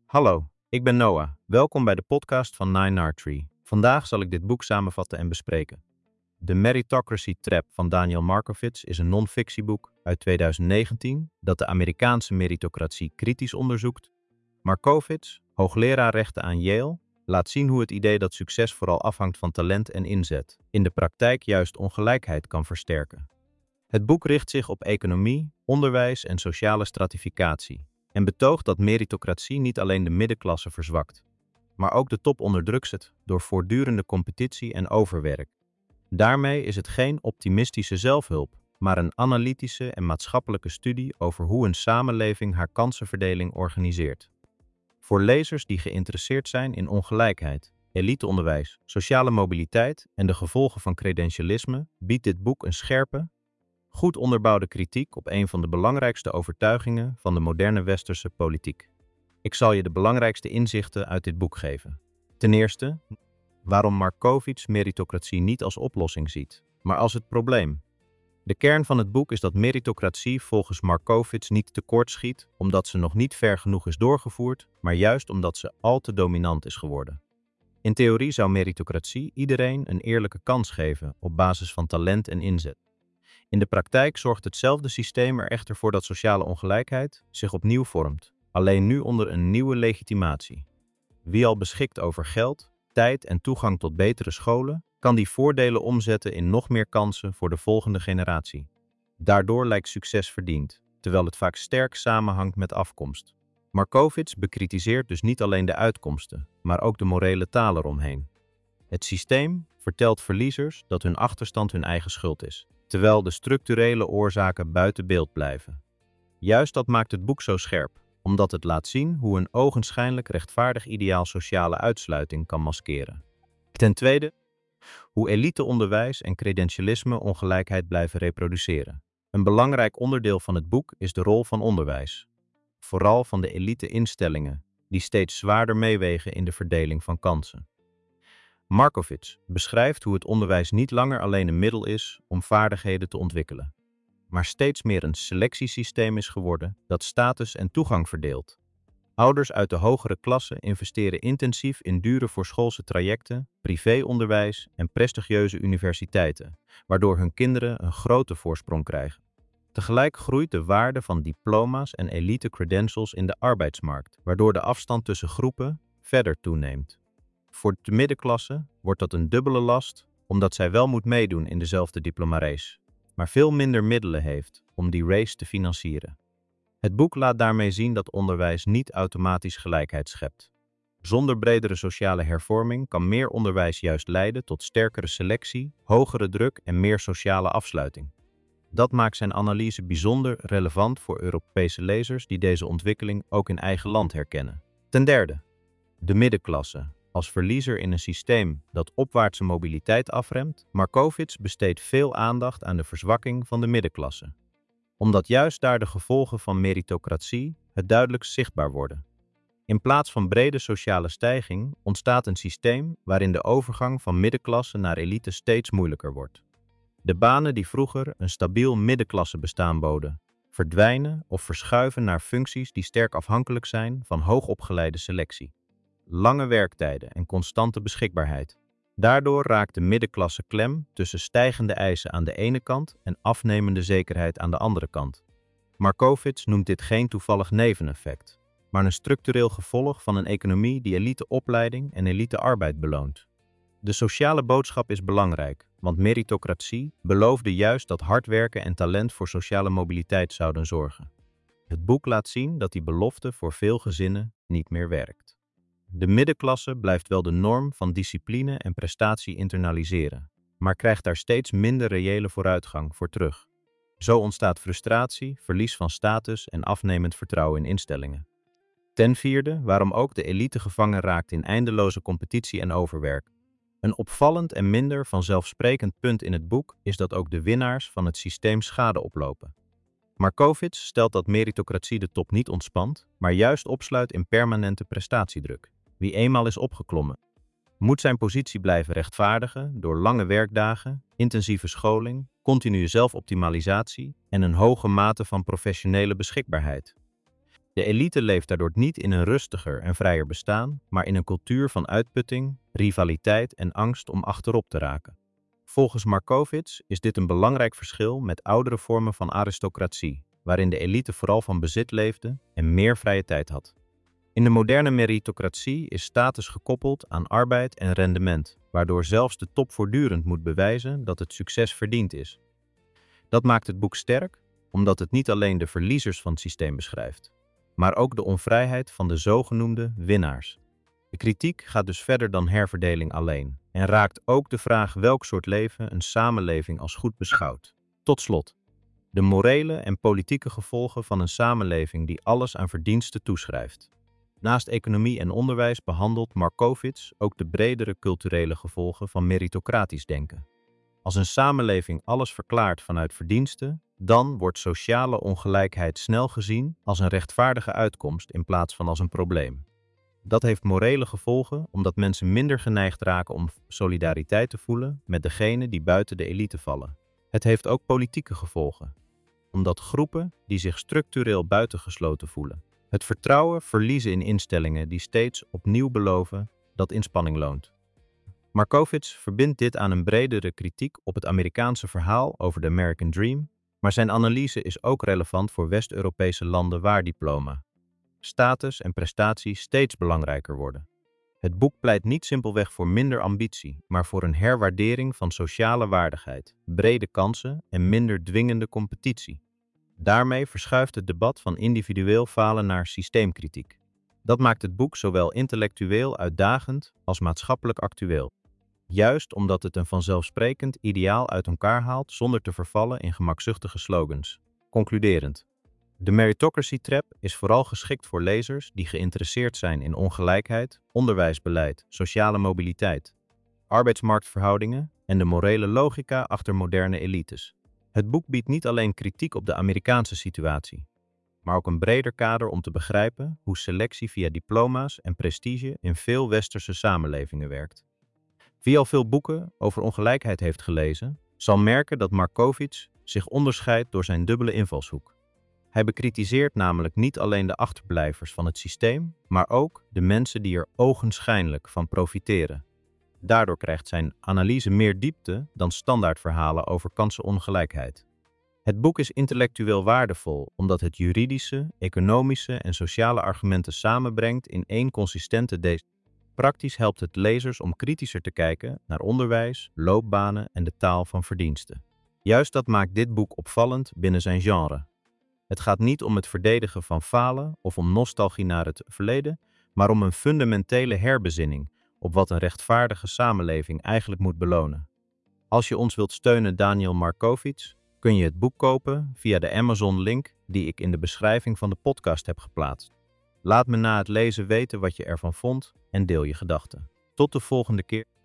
Hallo, ik ben Noah. Welkom bij de podcast van Nine Art Tree. Vandaag zal ik dit boek samenvatten en bespreken. The Meritocracy Trap van Daniel Markovits is een non-fictieboek uit 2019 dat de Amerikaanse meritocratie kritisch onderzoekt. Markovits, hoogleraar rechten aan Yale, laat zien hoe het idee dat succes vooral afhangt van talent en inzet, in de praktijk juist ongelijkheid kan versterken. Het boek richt zich op economie, onderwijs en sociale stratificatie en betoogt dat meritocratie niet alleen de middenklasse verzwakt, maar ook de top onder druk zet door voortdurende competitie en overwerk. Daarmee is het geen optimistische zelfhulp, maar een analytische en maatschappelijke studie over hoe een samenleving haar kansenverdeling organiseert. Voor lezers die geïnteresseerd zijn in ongelijkheid, eliteonderwijs, sociale mobiliteit en de gevolgen van credentialisme, biedt dit boek een scherpe, goed onderbouwde kritiek op een van de belangrijkste overtuigingen van de moderne westerse politiek. Ik zal je de belangrijkste inzichten uit dit boek geven. Ten eerste, waarom Markovits meritocratie niet als oplossing ziet, maar als het probleem. De kern van het boek is dat meritocratie volgens Markovits niet tekortschiet omdat ze nog niet ver genoeg is doorgevoerd, maar juist omdat ze al te dominant is geworden. In theorie zou meritocratie iedereen een eerlijke kans geven op basis van talent en inzet. In de praktijk zorgt hetzelfde systeem er echter voor dat sociale ongelijkheid zich opnieuw vormt, alleen nu onder een nieuwe legitimatie. Wie al beschikt over geld, tijd en toegang tot betere scholen, kan die voordelen omzetten in nog meer kansen voor de volgende generatie. Daardoor lijkt succes verdiend, terwijl het vaak sterk samenhangt met afkomst. Markovits bekritiseert dus niet alleen de uitkomsten, maar ook de morele taal eromheen. Het systeem vertelt verliezers dat hun achterstand hun eigen schuld is, terwijl de structurele oorzaken buiten beeld blijven. Juist dat maakt het boek zo scherp, omdat het laat zien hoe een ogenschijnlijk rechtvaardig ideaal sociale uitsluiting kan maskeren. Ten tweede, hoe eliteonderwijs en credentialisme ongelijkheid blijven reproduceren. Een belangrijk onderdeel van het boek is de rol van onderwijs. Vooral van de elite-instellingen, die steeds zwaarder meewegen in de verdeling van kansen. Markovits beschrijft hoe het onderwijs niet langer alleen een middel is om vaardigheden te ontwikkelen, maar steeds meer een selectiesysteem is geworden dat status en toegang verdeelt. Ouders uit de hogere klassen investeren intensief in dure voorschoolse trajecten, privéonderwijs en prestigieuze universiteiten, waardoor hun kinderen een grote voorsprong krijgen. Tegelijk groeit de waarde van diploma's en elite credentials in de arbeidsmarkt, waardoor de afstand tussen groepen verder toeneemt. Voor de middenklasse wordt dat een dubbele last, omdat zij wel moet meedoen in dezelfde diploma-race, maar veel minder middelen heeft om die race te financieren. Het boek laat daarmee zien dat onderwijs niet automatisch gelijkheid schept. Zonder bredere sociale hervorming kan meer onderwijs juist leiden tot sterkere selectie, hogere druk en meer sociale afsluiting. Dat maakt zijn analyse bijzonder relevant voor Europese lezers die deze ontwikkeling ook in eigen land herkennen. Ten derde, de middenklasse. Als verliezer in een systeem dat opwaartse mobiliteit afremt, Markovits besteedt veel aandacht aan de verzwakking van de middenklasse. Omdat juist daar de gevolgen van meritocratie het duidelijkst zichtbaar worden. In plaats van brede sociale stijging ontstaat een systeem waarin de overgang van middenklasse naar elite steeds moeilijker wordt. De banen die vroeger een stabiel middenklassebestaan boden, verdwijnen of verschuiven naar functies die sterk afhankelijk zijn van hoogopgeleide selectie. Lange werktijden en constante beschikbaarheid. Daardoor raakt de middenklasse klem tussen stijgende eisen aan de ene kant en afnemende zekerheid aan de andere kant. Markovits noemt dit geen toevallig neveneffect, maar een structureel gevolg van een economie die eliteopleiding en elitearbeid beloont. De sociale boodschap is belangrijk, want meritocratie beloofde juist dat hard werken en talent voor sociale mobiliteit zouden zorgen. Het boek laat zien dat die belofte voor veel gezinnen niet meer werkt. De middenklasse blijft wel de norm van discipline en prestatie internaliseren, maar krijgt daar steeds minder reële vooruitgang voor terug. Zo ontstaat frustratie, verlies van status en afnemend vertrouwen in instellingen. Ten vierde, waarom ook de elite gevangen raakt in eindeloze competitie en overwerk. Een opvallend en minder vanzelfsprekend punt in het boek is dat ook de winnaars van het systeem schade oplopen. Markovits stelt dat meritocratie de top niet ontspant, maar juist opsluit in permanente prestatiedruk. Wie eenmaal is opgeklommen, moet zijn positie blijven rechtvaardigen door lange werkdagen, intensieve scholing, continue zelfoptimalisatie en een hoge mate van professionele beschikbaarheid. De elite leeft daardoor niet in een rustiger en vrijer bestaan, maar in een cultuur van uitputting, rivaliteit en angst om achterop te raken. Volgens Markowitz is dit een belangrijk verschil met oudere vormen van aristocratie, waarin de elite vooral van bezit leefde en meer vrije tijd had. In de moderne meritocratie is status gekoppeld aan arbeid en rendement, waardoor zelfs de top voortdurend moet bewijzen dat het succes verdiend is. Dat maakt het boek sterk, omdat het niet alleen de verliezers van het systeem beschrijft, maar ook de onvrijheid van de zogenoemde winnaars. De kritiek gaat dus verder dan herverdeling alleen en raakt ook de vraag welk soort leven een samenleving als goed beschouwt. Tot slot, de morele en politieke gevolgen van een samenleving die alles aan verdiensten toeschrijft. Naast economie en onderwijs behandelt Markowitz ook de bredere culturele gevolgen van meritocratisch denken. Als een samenleving alles verklaart vanuit verdiensten, dan wordt sociale ongelijkheid snel gezien als een rechtvaardige uitkomst in plaats van als een probleem. Dat heeft morele gevolgen omdat mensen minder geneigd raken om solidariteit te voelen met degenen die buiten de elite vallen. Het heeft ook politieke gevolgen, omdat groepen die zich structureel buitengesloten voelen het vertrouwen verliezen in instellingen die steeds opnieuw beloven dat inspanning loont. Markowitz verbindt dit aan een bredere kritiek op het Amerikaanse verhaal over de American Dream, maar zijn analyse is ook relevant voor West-Europese landen waar diploma, status en prestatie steeds belangrijker worden. Het boek pleit niet simpelweg voor minder ambitie, maar voor een herwaardering van sociale waardigheid, brede kansen en minder dwingende competitie. Daarmee verschuift het debat van individueel falen naar systeemkritiek. Dat maakt het boek zowel intellectueel uitdagend als maatschappelijk actueel. Juist omdat het een vanzelfsprekend ideaal uit elkaar haalt zonder te vervallen in gemakzuchtige slogans. Concluderend. De Meritocracy Trap is vooral geschikt voor lezers die geïnteresseerd zijn in ongelijkheid, onderwijsbeleid, sociale mobiliteit, arbeidsmarktverhoudingen en de morele logica achter moderne elites. Het boek biedt niet alleen kritiek op de Amerikaanse situatie, maar ook een breder kader om te begrijpen hoe selectie via diploma's en prestige in veel westerse samenlevingen werkt. Wie al veel boeken over ongelijkheid heeft gelezen, zal merken dat Markowitz zich onderscheidt door zijn dubbele invalshoek. Hij bekritiseert namelijk niet alleen de achterblijvers van het systeem, maar ook de mensen die er ogenschijnlijk van profiteren. Daardoor krijgt zijn analyse meer diepte dan standaardverhalen over kansenongelijkheid. Het boek is intellectueel waardevol omdat het juridische, economische en sociale argumenten samenbrengt in één consistente Praktisch helpt het lezers om kritischer te kijken naar onderwijs, loopbanen en de taal van verdiensten. Juist dat maakt dit boek opvallend binnen zijn genre. Het gaat niet om het verdedigen van falen of om nostalgie naar het verleden, maar om een fundamentele herbezinning op wat een rechtvaardige samenleving eigenlijk moet belonen. Als je ons wilt steunen, Daniel Markowitz, kun je het boek kopen via de Amazon-link die ik in de beschrijving van de podcast heb geplaatst. Laat me na het lezen weten wat je ervan vond en deel je gedachten. Tot de volgende keer.